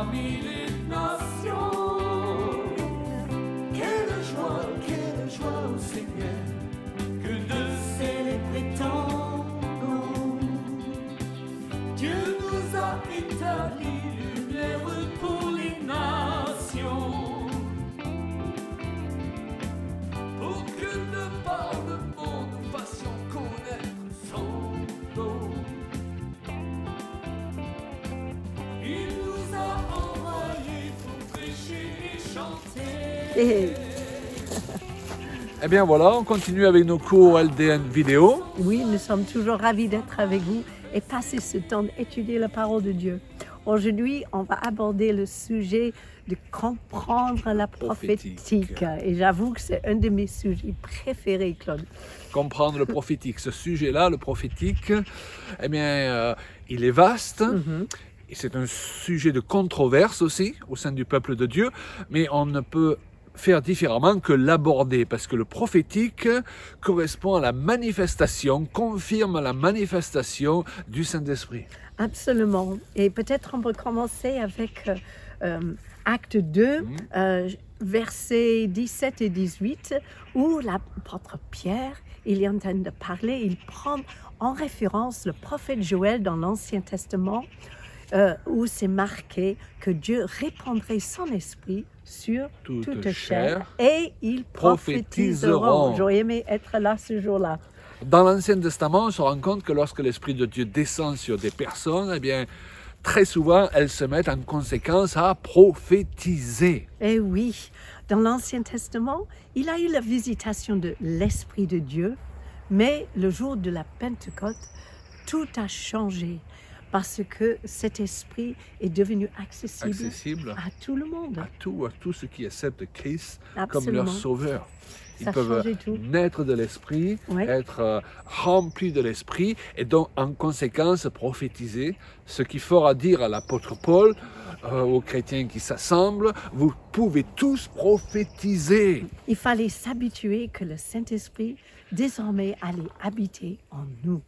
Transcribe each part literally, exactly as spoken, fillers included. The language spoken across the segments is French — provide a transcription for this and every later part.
parmi les nations. Quelle joie, quelle joie au Seigneur que de célébrer ton nom. Dieu nous a établi lumière pour les nations, pour que de par le monde nous fassions connaître son nom. Il nous a envoyés pour prêcher et chanter. Et Eh bien voilà, on continue avec nos cours L D N vidéo. oui, nous sommes toujours ravis d'être avec vous et passer ce temps d'étudier la parole de Dieu. Aujourd'hui, on va aborder le sujet de comprendre la prophétique. Prophétique. Et j'avoue que c'est un de mes sujets préférés, Claude. Comprendre le prophétique. Ce sujet-là, le prophétique, eh bien, euh, il est vaste. Mhm. Et c'est un sujet de controverse aussi au sein du peuple de Dieu, mais on ne peut faire différemment que l'aborder, parce que le prophétique correspond à la manifestation, confirme la manifestation du Saint-Esprit. Absolument. Et peut-être on peut commencer avec euh, euh, Acte deux, Mhm. euh, versets dix-sept et dix-huit, où l'apôtre Pierre, il est en train de parler, il prend en référence le prophète Joël dans l'Ancien Testament, euh, où c'est marqué que Dieu répandrait son esprit sur Toute toute, chair chair et ils prophétiseront. prophétiseront. J'aurais aimé être là ce jour-là. Dans l'Ancien Testament, on se rend compte que lorsque l'Esprit de Dieu descend sur des personnes, eh bien, très souvent, elles se mettent en conséquence à prophétiser. Eh oui, dans l'Ancien Testament, il a eu la visitation de l'Esprit de Dieu, mais le jour de la Pentecôte, tout a changé parce que cet esprit est devenu accessible, Accessible à tout le monde. à tout, à tous ceux qui acceptent Christ comme Absolument. leur sauveur. Ils Ça a peuvent changé tout. naître de l'Esprit, Ouais. être euh, remplis de l'Esprit et donc en conséquence prophétiser, ce qui fera dire à l'apôtre Paul, euh, aux chrétiens qui s'assemblent, vous pouvez tous prophétiser. Il fallait s'habituer que le Saint-Esprit désormais allait habiter en nous.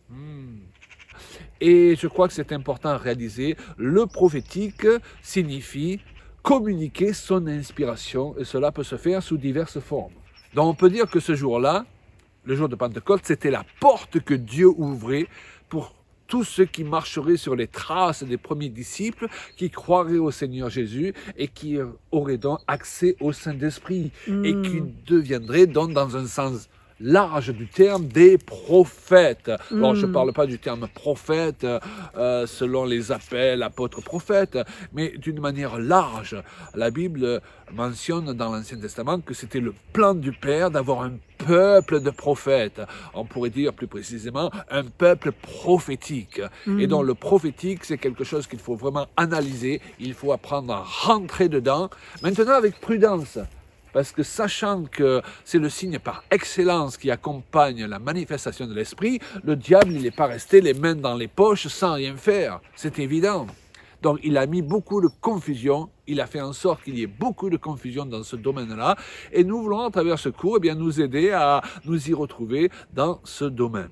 Et je crois que c'est important à réaliser, le prophétique signifie communiquer son inspiration et cela peut se faire sous diverses formes. Donc on peut dire que ce jour-là, le jour de Pentecôte, c'était la porte que Dieu ouvrait pour tous ceux qui marcheraient sur les traces des premiers disciples, qui croiraient au Seigneur Jésus et qui auraient donc accès au Saint-Esprit et qui deviendraient donc dans un sens large du terme des prophètes. Alors, je ne parle pas du terme prophète euh, selon les appels apôtres prophètes, mais d'une manière large. La Bible mentionne dans l'Ancien Testament que c'était le plan du Père d'avoir un peuple de prophètes. On pourrait dire plus précisément un peuple prophétique. Et donc le prophétique, c'est quelque chose qu'il faut vraiment analyser. Il faut apprendre à rentrer dedans. Maintenant avec prudence. Parce que sachant que c'est le signe par excellence qui accompagne la manifestation de l'esprit, le diable, il n'est pas resté les mains dans les poches sans rien faire. C'est évident. Donc il a mis beaucoup de confusion, il a fait en sorte qu'il y ait beaucoup de confusion dans ce domaine-là. Et nous voulons, à travers ce cours, eh bien, nous aider à nous y retrouver dans ce domaine.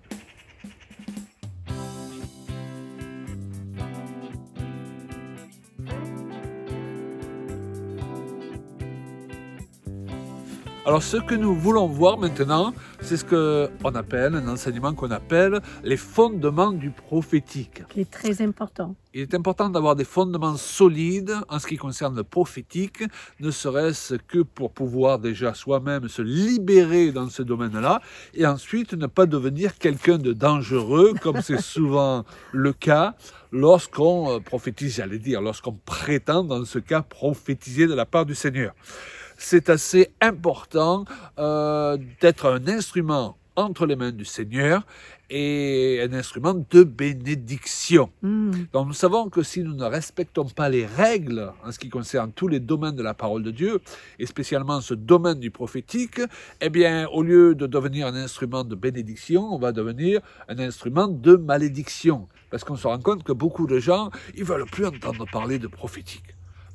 Alors ce que nous voulons voir maintenant, c'est ce qu'on appelle, un enseignement qu'on appelle les fondements du prophétique. Qui est très important. Il est important d'avoir des fondements solides en ce qui concerne le prophétique, ne serait-ce que pour pouvoir déjà soi-même se libérer dans ce domaine-là, et ensuite ne pas devenir quelqu'un de dangereux, comme c'est souvent le cas lorsqu'on prophétise, j'allais dire, lorsqu'on prétend dans ce cas prophétiser de la part du Seigneur. C'est assez important euh, d'être un instrument entre les mains du Seigneur et un instrument de bénédiction. Mm. Donc nous savons que si nous ne respectons pas les règles en ce qui concerne tous les domaines de la parole de Dieu, et spécialement ce domaine du prophétique, eh bien au lieu de devenir un instrument de bénédiction, on va devenir un instrument de malédiction. Parce qu'on se rend compte que beaucoup de gens, ils ne veulent plus entendre parler de prophétique.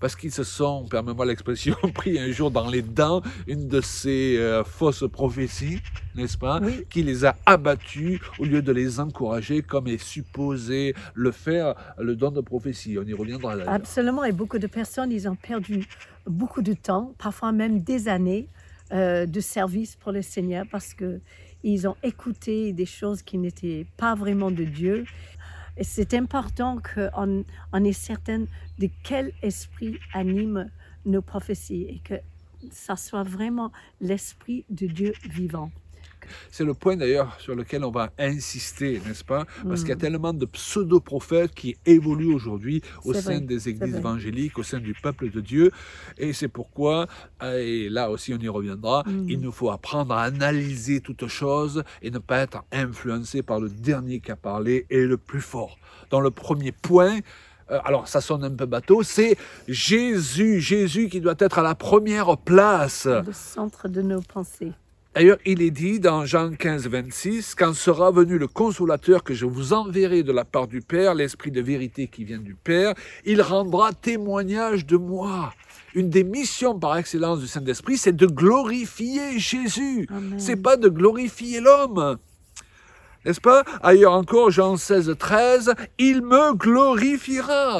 parce qu'ils se sont, permets-moi l'expression, pris un jour dans les dents une de ces euh, fausses prophéties, n'est-ce pas, Oui. qui les a abattus au lieu de les encourager comme est supposé le faire le don de prophétie. On y reviendra d'ailleurs. Absolument, et beaucoup de personnes, ils ont perdu beaucoup de temps, parfois même des années euh, de service pour le Seigneur parce qu'ils ont écouté des choses qui n'étaient pas vraiment de Dieu. Et c'est important qu'on on est certain de quel esprit anime nos prophéties et que ça soit vraiment l'esprit de Dieu vivant. C'est le point d'ailleurs sur lequel on va insister, n'est-ce pas? Parce Mm. qu'il y a tellement de pseudo-prophètes qui évoluent aujourd'hui au C'est sein vrai, des c'est églises vrai. évangéliques, au sein du peuple de Dieu. Et c'est pourquoi, et là aussi on y reviendra, Mm. il nous faut apprendre à analyser toute chose et ne pas être influencé par le dernier qui a parlé et le plus fort. Dans le premier point, euh, alors ça sonne un peu bateau, c'est Jésus, Jésus qui doit être à la première place. Le centre de nos pensées. D'ailleurs, il est dit dans Jean quinze, vingt-six, « Quand sera venu le Consolateur que je vous enverrai de la part du Père, l'Esprit de vérité qui vient du Père, il rendra témoignage de moi. » Une des missions par excellence du Saint-Esprit, c'est de glorifier Jésus. Amen. C'est pas de glorifier l'homme. N'est-ce pas? Ailleurs encore, Jean seize, treize, « Il me glorifiera. »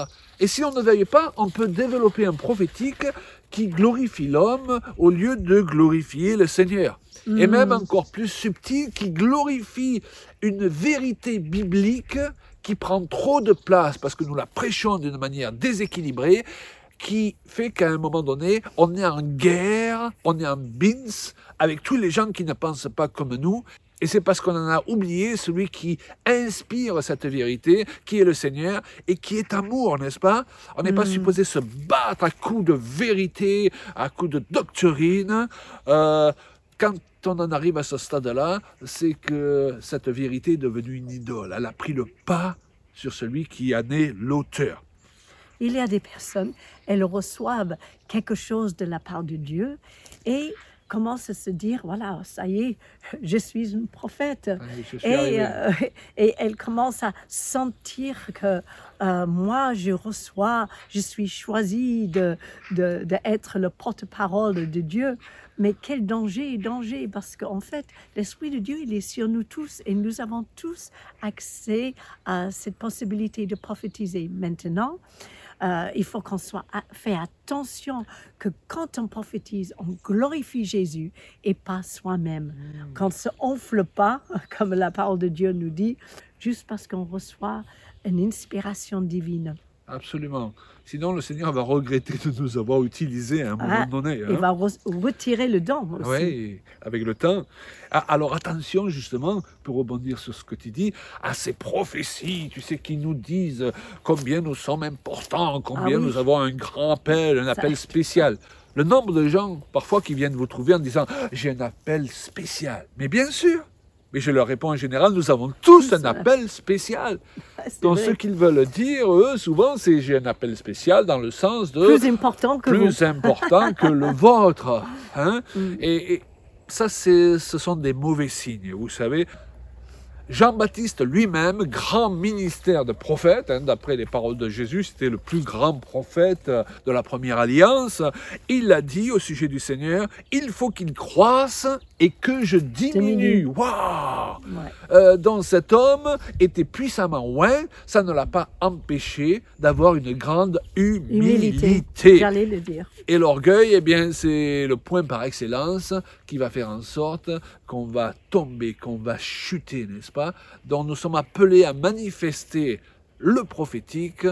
Et si on ne veille pas, on peut développer un prophétique qui glorifie l'homme au lieu de glorifier le Seigneur. Et même encore plus subtil, qui glorifie une vérité biblique qui prend trop de place parce que nous la prêchons d'une manière déséquilibrée, qui fait qu'à un moment donné, on est en guerre, on est en bins avec tous les gens qui ne pensent pas comme nous. Et c'est parce qu'on en a oublié celui qui inspire cette vérité, qui est le Seigneur, et qui est amour, n'est-ce pas? On n'est pas Mm. supposé se battre à coups de vérité, à coups de doctrine. Euh, quand on en arrive à ce stade-là, c'est que cette vérité est devenue une idole. Elle a pris le pas sur celui qui en est l'auteur. Il y a des personnes, elles reçoivent quelque chose de la part de Dieu et commencent à se dire, voilà, ça y est, je suis une prophète. Je suis Et, arrivé. euh, et elles commencent à sentir que euh, moi, je reçois, je suis choisie de, de, de être le porte-parole de Dieu. Mais quel danger, danger, parce qu'en fait, l'Esprit de Dieu, il est sur nous tous et nous avons tous accès à cette possibilité de prophétiser. Maintenant, euh, il faut qu'on soit à, fait attention que quand on prophétise, on glorifie Jésus et pas soi-même. Qu'on ne se enfle pas, comme la parole de Dieu nous dit, juste parce qu'on reçoit une inspiration divine. Absolument. Sinon, le Seigneur va regretter de nous avoir utilisés à un moment Ah, donné. Il hein. va re- retirer le don aussi. Oui, avec le temps. Ah, alors attention justement, pour rebondir sur ce que tu dis, à ces prophéties, tu sais, qui nous disent combien nous sommes importants, combien Ah oui. nous avons un grand appel, un appel spécial. Le nombre de gens, parfois, qui viennent vous trouver en disant « j'ai un appel spécial ». Mais bien sûr, mais je leur réponds en général, nous avons tous Tous, un appel spécial. C'est Donc vrai. ce qu'ils veulent dire, eux, souvent, c'est « j'ai un appel spécial » dans le sens de Plus important que plus vous. important que le vôtre. Hein? Mm. Et, et ça, c'est, ce sont des mauvais signes, vous savez. Jean-Baptiste lui-même, grand ministère de prophète, hein, d'après les paroles de Jésus, c'était le plus grand prophète de la première alliance. Il a dit au sujet du Seigneur, il faut qu'il croisse et que je diminue. Diminue. Waouh! Ouais. Euh, donc cet homme était puissamment oint, ça ne l'a pas empêché d'avoir une grande humilité. Humilité, j'allais le dire. Et l'orgueil, eh bien, c'est le point par excellence qui va faire en sorte qu'on va tomber, qu'on va chuter, n'est-ce pas? Donc nous sommes appelés à manifester le prophétique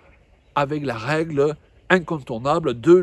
avec la règle incontournable de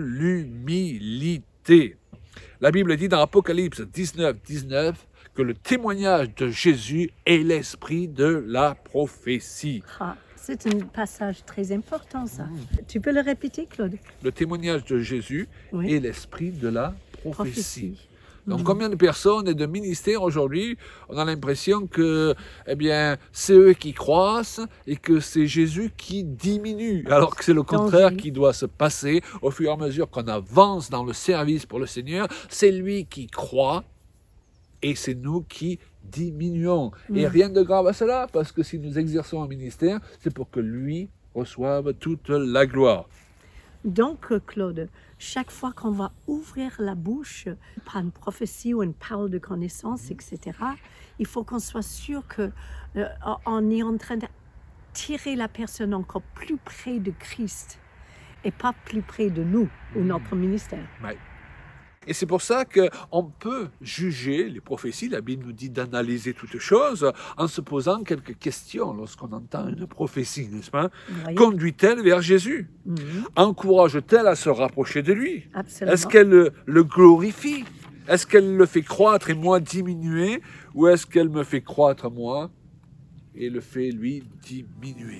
l'humilité. La Bible dit dans Apocalypse dix-neuf, dix-neuf que le témoignage de Jésus est l'esprit de la prophétie. Ah, c'est un passage très important, ça. Tu peux le répéter, Claude? Le témoignage de Jésus Oui. est l'esprit de la prophétie. Prophétie. Donc, Mhm. combien de personnes et de ministères aujourd'hui, on a l'impression que, eh bien, c'est eux qui croissent et que c'est Jésus qui diminue, alors que c'est le contraire Danger. qui doit se passer au fur et à mesure qu'on avance dans le service pour le Seigneur. C'est lui qui croit et c'est nous qui diminuons. Et Mhm. rien de grave à cela, parce que si nous exerçons un ministère, c'est pour que lui reçoive toute la gloire. Donc, Claude, chaque fois qu'on va ouvrir la bouche par une prophétie ou une parole de connaissance, et cetera, il faut qu'on soit sûr qu'on euh, est en train de tirer la personne encore plus près de Christ et pas plus près de nous ou notre ministère. Ouais. Et c'est pour ça qu'on peut juger les prophéties. La Bible nous dit d'analyser toutes choses en se posant quelques questions lorsqu'on entend une prophétie, n'est-ce pas? Oui. Conduit-elle vers Jésus? Mhm. Encourage-t-elle à se rapprocher de lui? Absolument. Est-ce qu'elle le, le glorifie? Est-ce qu'elle le fait croître et moi diminuer? Ou est-ce qu'elle me fait croître moi et le fait lui diminuer?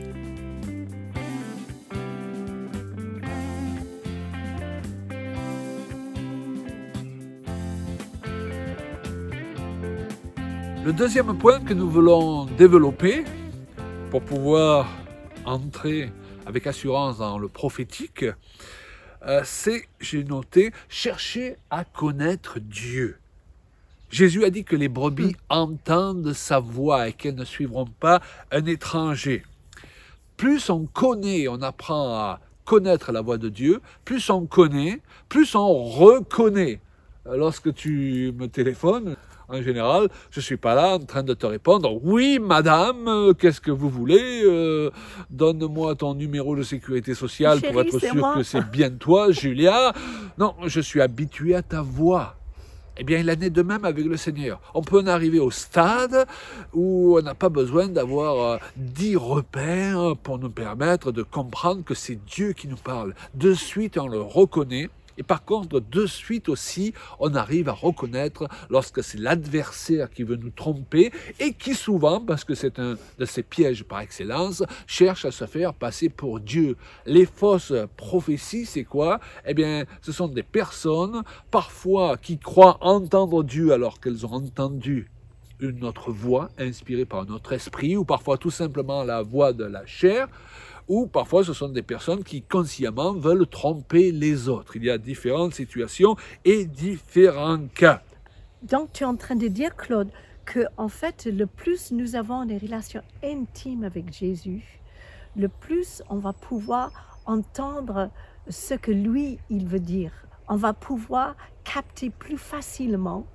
Le deuxième point que nous voulons développer pour pouvoir entrer avec assurance dans le prophétique, euh, c'est, j'ai noté, chercher à connaître Dieu. Jésus a dit que les brebis mmh. entendent sa voix et qu'elles ne suivront pas un étranger. Plus on connaît, on apprend à connaître la voix de Dieu, plus on connaît, plus on reconnaît. Lorsque tu me téléphones, en général, je ne suis pas là en train de te répondre « Oui, madame, euh, qu'est-ce que vous voulez euh, donne-moi ton numéro de sécurité sociale Chérie, pour être sûr moi. que c'est bien toi, Julia. » Non, je suis habitué à ta voix. Eh bien, il en est de même avec le Seigneur. On peut en arriver au stade où on n'a pas besoin d'avoir euh, dix repères pour nous permettre de comprendre que c'est Dieu qui nous parle. De suite, on le reconnaît. Et par contre, de suite aussi, on arrive à reconnaître lorsque c'est l'adversaire qui veut nous tromper et qui souvent, parce que c'est un de ces pièges par excellence, cherche à se faire passer pour Dieu. Les fausses prophéties, c'est quoi? Eh bien, ce sont des personnes, parfois, qui croient entendre Dieu alors qu'elles ont entendu une autre voix inspirée par notre esprit, ou parfois tout simplement la voix de la chair, ou parfois ce sont des personnes qui consciemment veulent tromper les autres. Il y a différentes situations et différents cas. Donc, tu es en train de dire, Claude, que en fait, le plus nous avons des relations intimes avec Jésus, le plus on va pouvoir entendre ce que lui, il veut dire. On va pouvoir capter plus facilement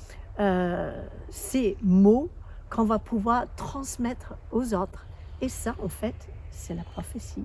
euh, ces mots qu'on va pouvoir transmettre aux autres. Et ça, en fait, c'est la prophétie.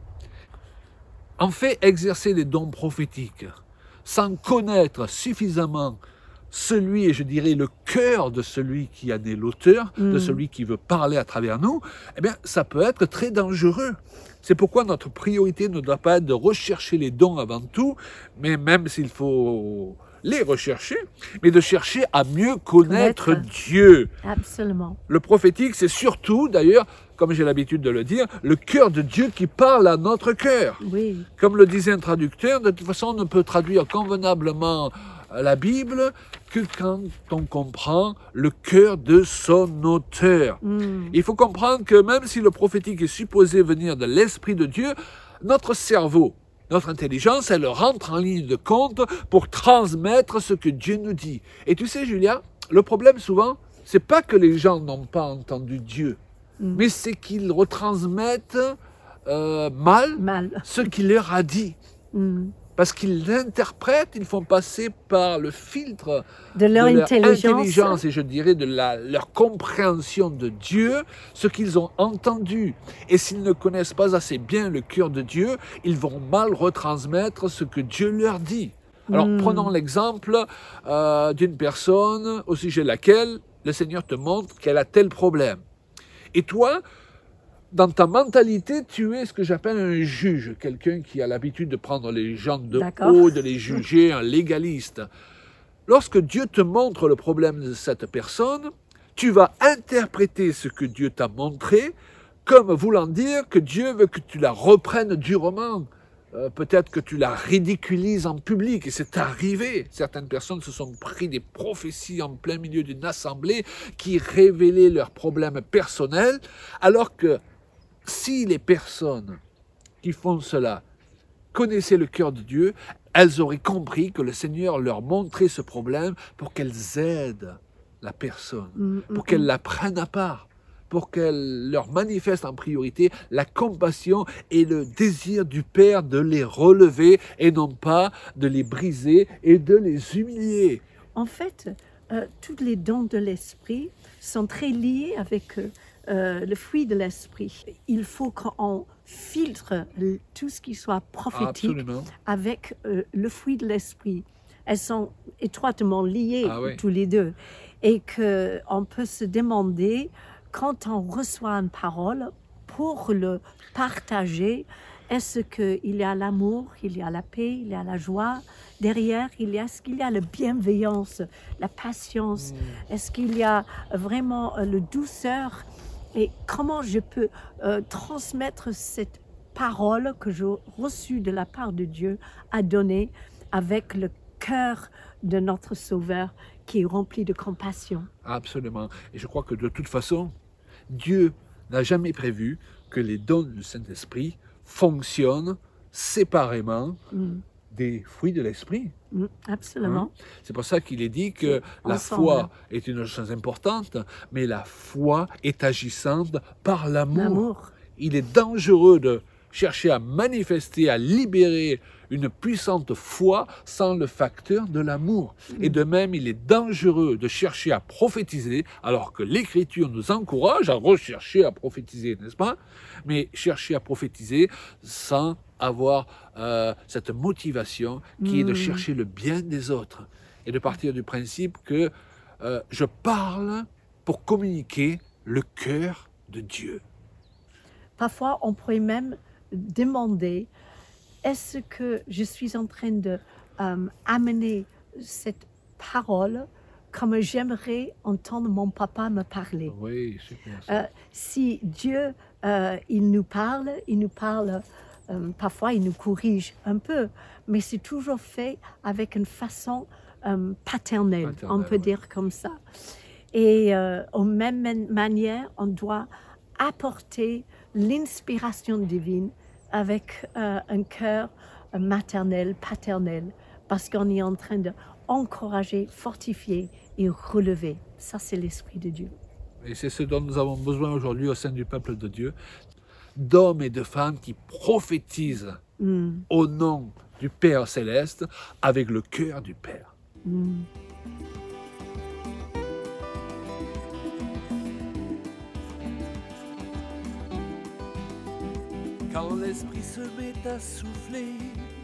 En fait, exercer les dons prophétiques sans connaître suffisamment celui, et je dirais le cœur de celui qui en est l'auteur, mmh. de celui qui veut parler à travers nous, eh bien, ça peut être très dangereux. C'est pourquoi notre priorité ne doit pas être de rechercher les dons avant tout, mais même s'il faut les rechercher, mais de chercher à mieux connaître, connaître. Dieu. Absolument. Le prophétique, c'est surtout, d'ailleurs, comme j'ai l'habitude de le dire, le cœur de Dieu qui parle à notre cœur. Oui. Comme le disait un traducteur, de toute façon, on ne peut traduire convenablement la Bible que quand on comprend le cœur de son auteur. Mm. Il faut comprendre que même si le prophétique est supposé venir de l'Esprit de Dieu, notre cerveau, notre intelligence, elle rentre en ligne de compte pour transmettre ce que Dieu nous dit. Et tu sais, Julia, le problème souvent, c'est pas que les gens n'ont pas entendu Dieu, mm. mais c'est qu'ils retransmettent euh, mal, mal ce qu'il leur a dit. Mm. Parce qu'ils l'interprètent, ils font passer par le filtre de leur, de leur intelligence. intelligence et je dirais de la, leur compréhension de Dieu, ce qu'ils ont entendu. Et s'ils ne connaissent pas assez bien le cœur de Dieu, ils vont mal retransmettre ce que Dieu leur dit. Alors mm. prenons l'exemple euh, d'une personne au sujet de laquelle le Seigneur te montre qu'elle a tel problème. Et toi, dans ta mentalité, tu es ce que j'appelle un juge, quelqu'un qui a l'habitude de prendre les gens de D'accord. haut, de les juger, un légaliste. Lorsque Dieu te montre le problème de cette personne, tu vas interpréter ce que Dieu t'a montré comme voulant dire que Dieu veut que tu la reprennes durement. Euh, peut-être que tu la ridiculises en public, et c'est arrivé. Certaines personnes se sont pris des prophéties en plein milieu d'une assemblée qui révélaient leurs problèmes personnels, alors que si les personnes qui font cela connaissaient le cœur de Dieu, elles auraient compris que le Seigneur leur montrait ce problème pour qu'elles aident la personne, mmh, pour mmh. qu'elles la prennent à part. pour qu'elle leur manifeste en priorité la compassion et le désir du Père de les relever et non pas de les briser et de les humilier. En fait, euh, tous les dons de l'esprit sont très liés avec euh, euh, le fruit de l'esprit. Il faut qu'on filtre l- tout ce qui soit prophétique Absolument. avec euh, le fruit de l'esprit. Elles sont étroitement liées Ah oui. tous les deux. Et qu'on peut se demander, quand on reçoit une parole, pour le partager, est-ce qu'il y a l'amour, il y a la paix, il y a la joie derrière, il y a, est-ce qu'il y a la bienveillance, la patience, est-ce qu'il y a vraiment euh, le douceur et comment je peux euh, transmettre cette parole que j'ai reçue de la part de Dieu à donner avec le cœur de notre Sauveur qui est rempli de compassion. Absolument. Et je crois que de toute façon, Dieu n'a jamais prévu que les dons du Saint-Esprit fonctionnent séparément Mm, des fruits de l'Esprit. mm, absolument. C'est pour ça qu'il est dit que la Ensemble. foi est une chose importante, mais la foi est agissante par l'amour. L'amour. Il est dangereux de chercher à manifester, à libérer une puissante foi sans le facteur de l'amour. Et de même, il est dangereux de chercher à prophétiser, alors que l'Écriture nous encourage à rechercher à prophétiser, n'est-ce pas? Mais chercher à prophétiser sans avoir euh, cette motivation qui est de Mm. chercher le bien des autres et de partir du principe que euh, je parle pour communiquer le cœur de Dieu. Parfois, on pourrait même demander, est-ce que je suis en train de euh, amener cette parole comme j'aimerais entendre mon papa me parler? Oui, super. ça. Euh, si Dieu, euh, il nous parle, il nous parle, euh, parfois il nous corrige un peu, mais c'est toujours fait avec une façon euh, paternelle, Paternelle, on peut ouais. dire comme ça. Et euh, en même man- manière, on doit apporter l'inspiration divine avec euh, un cœur euh, maternel, paternel, parce qu'on est en train d'encourager, fortifier et relever. Ça, c'est l'Esprit de Dieu. Et c'est ce dont nous avons besoin aujourd'hui au sein du peuple de Dieu, d'hommes et de femmes qui prophétisent Mm, au nom du Père céleste avec le cœur du Père. mm. Quand l'esprit se met à souffler,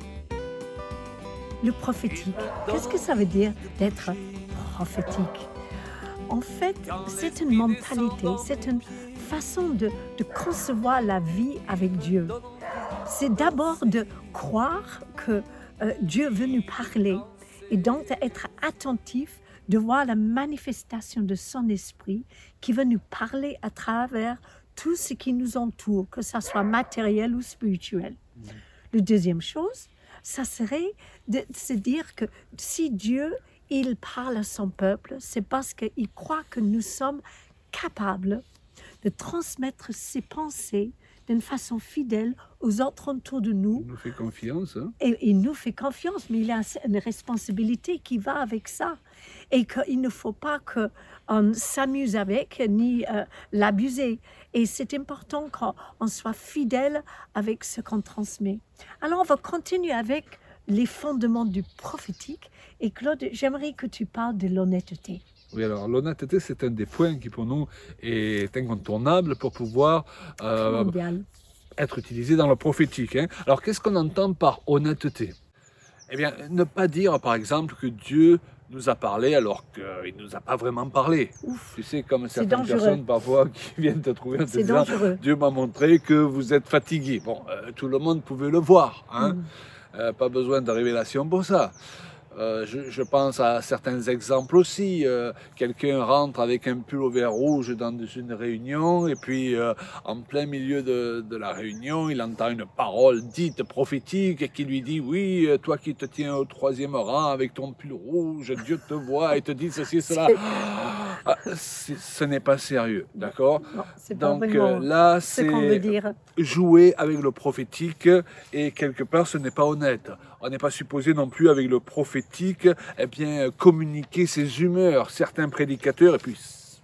Le prophétique, qu'est-ce que ça veut dire d'être prophétique? En fait, c'est une mentalité, c'est une façon de, de concevoir la vie avec Dieu. C'est d'abord de croire que euh, Dieu veut nous parler et donc d'être attentif, de voir la manifestation de son esprit qui veut nous parler à travers tout ce qui nous entoure, que ce soit matériel ou spirituel. La deuxième chose, ça serait de se dire que si Dieu, il parle à son peuple, c'est parce qu'il croit que nous sommes capables de transmettre ses pensées d'une façon fidèle aux autres autour de nous. Il nous fait confiance. Hein? Et il nous fait confiance, mais il a une responsabilité qui va avec ça. Et qu'il ne faut pas qu'on s'amuse avec, ni euh, l'abuser. Et c'est important qu'on soit fidèle avec ce qu'on transmet. Alors, on va continuer avec les fondements du prophétique. Et Claude, j'aimerais que tu parles de l'honnêteté. Oui, alors l'honnêteté, c'est un des points qui pour nous est incontournable pour pouvoir euh, Mondial. être utilisé dans le prophétique. Hein. Alors qu'est-ce qu'on entend par honnêteté? Eh bien, ne pas dire par exemple que Dieu nous a parlé alors qu'il ne nous a pas vraiment parlé. Ouf, Tu sais, comme C'est certaines dangereux. personnes parfois qui viennent te trouver en te c'est disant dangereux. Dieu m'a montré que vous êtes fatigué. Bon, euh, tout le monde pouvait le voir. Hein. Mm. Euh, pas besoin de révélation pour ça. Euh, je, je pense à certains exemples aussi. Euh, quelqu'un rentre avec un pull au vert rouge dans une réunion et puis euh, en plein milieu de, de la réunion, il entend une parole dite prophétique qui lui dit « Oui, toi qui te tiens au troisième rang avec ton pull rouge, Dieu te voit et te dit ceci, cela. » Ah, c'est- ce n'est pas sérieux, d'accord? Non, c'est pas Donc vraiment euh, là, ce qu'on veut c'est dire. jouer avec le prophétique et quelque part ce n'est pas honnête. On n'est pas supposé non plus avec le prophétique eh bien, communiquer ses humeurs. Certains prédicateurs, et puis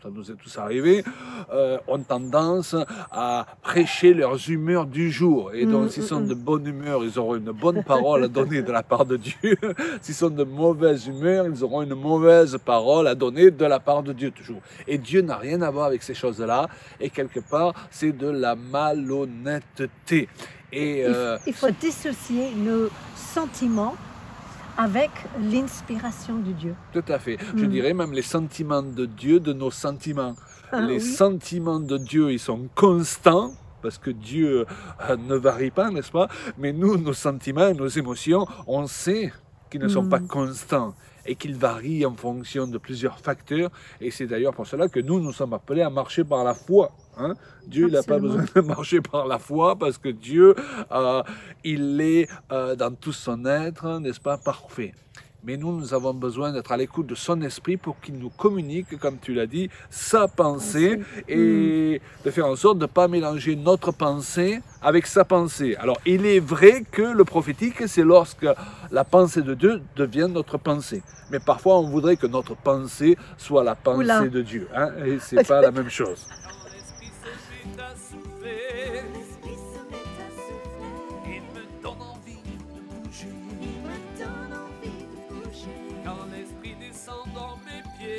ça nous est tous arrivé, euh, ont tendance à prêcher leurs humeurs du jour. Et donc, Mm, s'ils mm, sont mm. de bonne humeur, ils auront une bonne parole à donner de la part de Dieu. S'ils sont de mauvaise humeur, ils auront une mauvaise parole à donner de la part de Dieu toujours. Et Dieu n'a rien à voir avec ces choses-là. Et quelque part, c'est de la malhonnêteté. Et Il, euh, il faut dissocier nos sentiments avec l'inspiration de Dieu. tout à fait. Je Mm. dirais même les sentiments de Dieu de nos sentiments. Ah, les oui. sentiments de Dieu, ils sont constants, parce que Dieu euh, ne varie pas, n'est-ce pas? Mais nous, nos sentiments, nos émotions, on sait qu'ils ne sont Mm. pas constants et qu'ils varient en fonction de plusieurs facteurs. Et c'est d'ailleurs pour cela que nous, nous sommes appelés à marcher par la foi. Hein? Dieu, il n'a pas Absolument. besoin de marcher par la foi parce que Dieu, euh, il est euh, dans tout son être, n'est-ce pas, parfait. Mais nous, nous avons besoin d'être à l'écoute de son esprit pour qu'il nous communique, comme tu l'as dit, sa pensée et de faire en sorte de ne pas mélanger notre pensée avec sa pensée. Alors, il est vrai que le prophétique, c'est lorsque la pensée de Dieu devient notre pensée. Mais parfois, on voudrait que notre pensée soit la pensée Oula. de Dieu. Hein, et ce n'est pas la même chose. Quand l'esprit se met à souffler, L'esprit se met à souffler, il me donne envie de bouger. il me donne envie de bouger. Quand l'esprit descend dans mes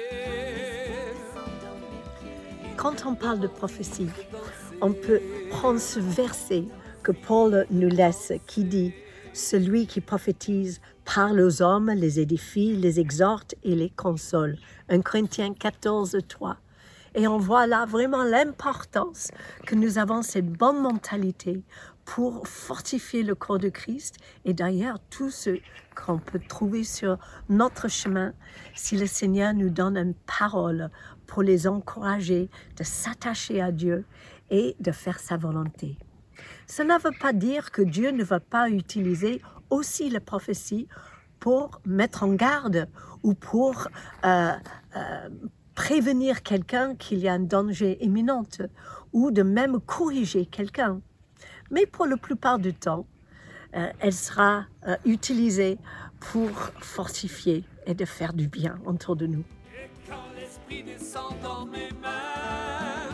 pieds, Descends dans mes pieds. Quand on parle de prophétie, on peut prendre ce verset que Paul nous laisse qui dit « Celui qui prophétise parle aux hommes, les édifie, les exhorte et les console ». un Corinthiens quatorze, trois. Et on voit là vraiment l'importance que nous avons cette bonne mentalité pour fortifier le corps de Christ. Et d'ailleurs, tout ce qu'on peut trouver sur notre chemin, si le Seigneur nous donne une parole pour les encourager de s'attacher à Dieu et de faire sa volonté. Cela ne veut pas dire que Dieu ne va pas utiliser aussi la prophétie pour mettre en garde ou pour euh, euh, prévenir quelqu'un qu'il y a un danger imminent ou de même corriger quelqu'un. Mais pour la plupart du temps, euh, elle sera euh, utilisée pour fortifier et de faire du bien autour de nous. et quand l'esprit descend dans mes mains,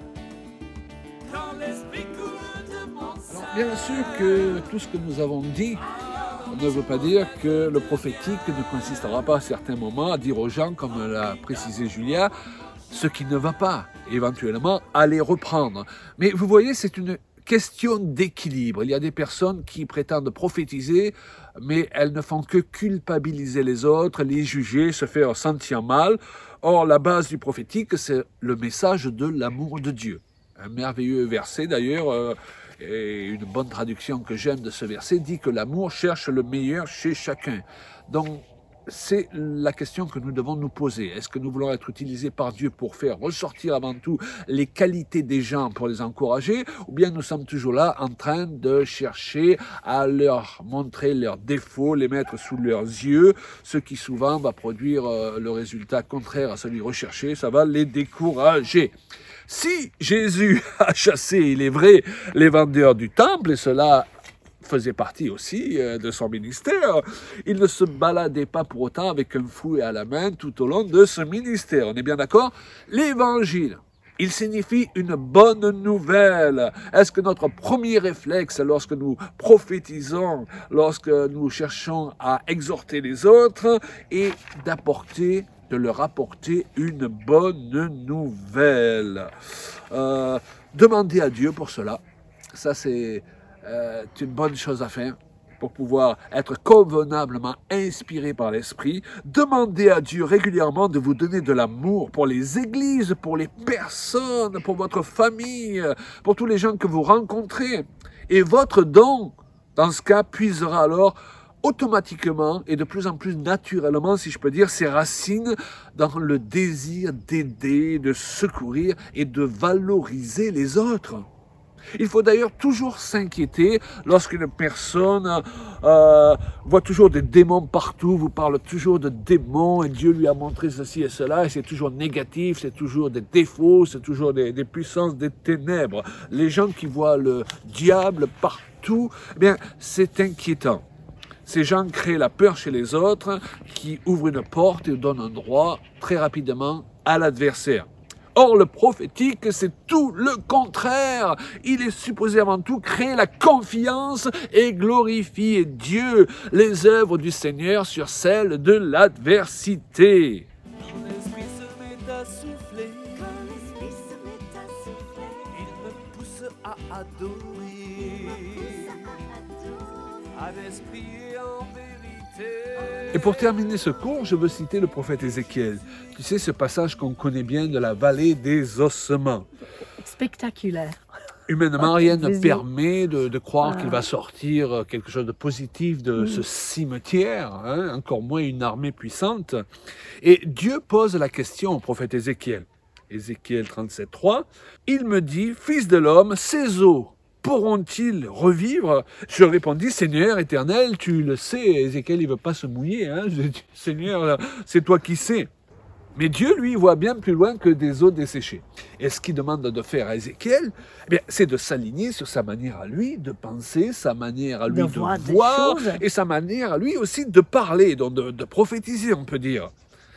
quand l'esprit coule de mon sein. Bien sûr que tout ce que nous avons dit ne veut pas dire que le prophétique ne consistera pas à certains moments à dire aux gens, comme l'a précisé Julia, ce qui ne va pas, éventuellement à les reprendre. Mais vous voyez, c'est une question d'équilibre. Il y a des personnes qui prétendent prophétiser, mais elles ne font que culpabiliser les autres, les juger, se faire sentir mal. Or, la base du prophétique, c'est le message de l'amour de Dieu. Un merveilleux verset d'ailleurs, euh, et une bonne traduction que j'aime de ce verset, dit que l'amour cherche le meilleur chez chacun. Donc, c'est la question que nous devons nous poser. Est-ce que nous voulons être utilisés par Dieu pour faire ressortir avant tout les qualités des gens pour les encourager, ou bien nous sommes toujours là en train de chercher à leur montrer leurs défauts, les mettre sous leurs yeux, ce qui souvent va produire euh, le résultat contraire à celui recherché, ça va les décourager. Si Jésus a chassé, il est vrai, les vendeurs du temple, et cela faisait partie aussi de son ministère, il ne se baladait pas pour autant avec un fouet à la main tout au long de ce ministère. On est bien d'accord? L'évangile, il signifie une bonne nouvelle. Est-ce que notre premier réflexe lorsque nous prophétisons, lorsque nous cherchons à exhorter les autres, est d'apporter de leur apporter une bonne nouvelle. Euh, demandez à Dieu pour cela. Ça, c'est euh, une bonne chose à faire pour pouvoir être convenablement inspiré par l'Esprit. Demandez à Dieu régulièrement de vous donner de l'amour pour les églises, pour les personnes, pour votre famille, pour tous les gens que vous rencontrez. Et votre don, dans ce cas, puisera alors automatiquement et de plus en plus naturellement, si je peux dire, ses racines dans le désir d'aider, de secourir et de valoriser les autres. Il faut d'ailleurs toujours s'inquiéter lorsqu'une personne euh, voit toujours des démons partout, vous parle toujours de démons et Dieu lui a montré ceci et cela et c'est toujours négatif, c'est toujours des défauts, c'est toujours des, des puissances des ténèbres. Les gens qui voient le diable partout, eh bien c'est inquiétant. Ces gens créent la peur chez les autres, qui ouvrent une porte et donnent un droit très rapidement à l'adversaire. Or, le prophétique, c'est tout le contraire. Il est supposé avant tout créer la confiance et glorifier Dieu, les œuvres du Seigneur sur celles de l'adversité. Quand l'esprit se met à souffler, Quand l'esprit se met à souffler, il me pousse à adorer. À l'esprit et en vérité. Et pour terminer ce cours, je veux citer le prophète Ézéchiel. Tu sais, ce passage qu'on connaît bien de la vallée des ossements. Spectaculaire. Humainement, rien ne Vas-y. permet de, de croire Ah. qu'il va sortir quelque chose de positif de ce cimetière, hein, encore moins une armée puissante. Et Dieu pose la question au prophète Ézéchiel. Ézéchiel trente-sept, trois. Il me dit, fils de l'homme, ces eaux pourront-ils revivre? Je répondis, Seigneur éternel, tu le sais. Ézéchiel, il ne veut pas se mouiller. Hein. Je dis, Seigneur, c'est toi qui sais. Mais Dieu, lui, voit bien plus loin que des eaux desséchées. Et ce qu'il demande de faire à Ézéchiel, eh bien, c'est de s'aligner sur sa manière à lui de penser, sa manière à lui De de, voir des voir, choses. et sa manière à lui aussi de parler, donc de, de prophétiser, on peut dire.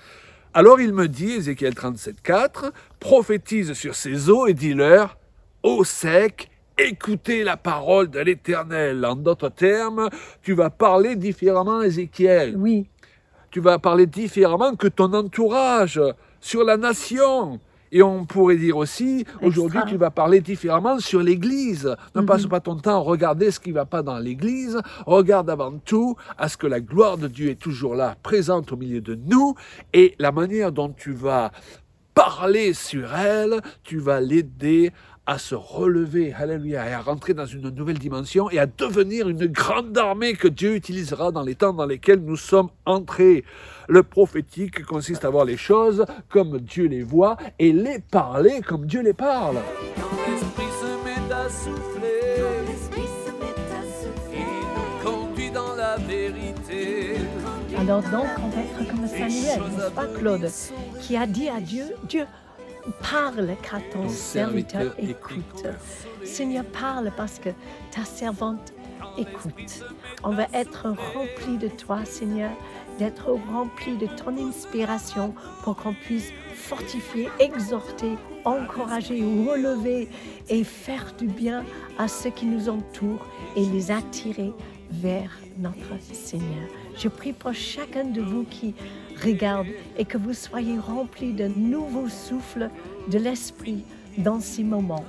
Alors il me dit, Ézéchiel trente-sept, quatre, prophétise sur ces eaux et dis-leur, eau sec, écoutez la parole de l'Éternel. En d'autres termes, tu vas parler différemment, Ézéchiel. Oui, Tu vas parler différemment que ton entourage sur la nation. Et on pourrait dire aussi, aujourd'hui, tu vas parler différemment sur l'Église. Ne Mhm. passe pas ton temps à regarder ce qui ne va pas dans l'Église. Regarde avant tout à ce que la gloire de Dieu est toujours là, présente au milieu de nous. Et la manière dont tu vas parler sur elle, tu vas l'aider à se relever, alléluia, et à rentrer dans une nouvelle dimension et à devenir une grande armée que Dieu utilisera dans les temps dans lesquels nous sommes entrés. Le prophétique consiste à voir les choses comme Dieu les voit et les parler comme Dieu les parle. Quand l'esprit se met à quand souffler, l'esprit se met à souffler, il nous conduit dans la vérité. alors donc on va être comme Samuel, n'est-ce pas Claude, qui a dit à Dieu, Dieu, parle car ton Ton serviteur serviteur écoute. écoute. Seigneur, parle parce que ta servante écoute. On va être rempli de toi, Seigneur, d'être rempli de ton inspiration pour qu'on puisse fortifier, exhorter, encourager, relever et faire du bien à ceux qui nous entourent et les attirer vers notre Seigneur. Je prie pour chacun de vous qui regarde et que vous soyez remplis de nouveaux souffles de l'Esprit dans ces moments.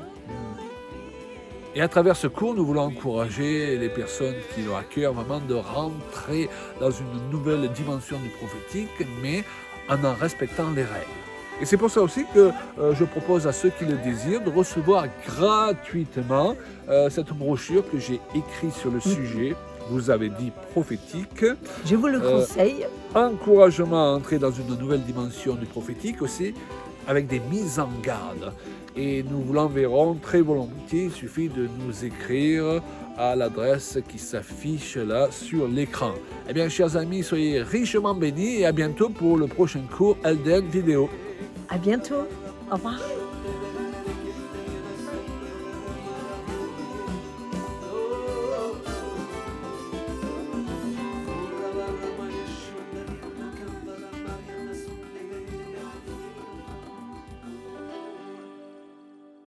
Et à travers ce cours, nous voulons encourager les personnes qui ont à cœur vraiment de rentrer dans une nouvelle dimension du prophétique, mais en en respectant les règles. Et c'est pour ça aussi que euh, je propose à ceux qui le désirent de recevoir gratuitement euh, cette brochure que j'ai écrite sur le sujet. Vous avez dit prophétique. Je vous le Euh, conseille. Encouragement à entrer dans une nouvelle dimension du prophétique aussi, avec des mises en garde. Et nous vous l'enverrons très volontiers. Il suffit de nous écrire à l'adresse qui s'affiche là sur l'écran. Eh bien, chers amis, soyez richement bénis et à bientôt pour le prochain cours Elden Vidéo. À bientôt. Au revoir.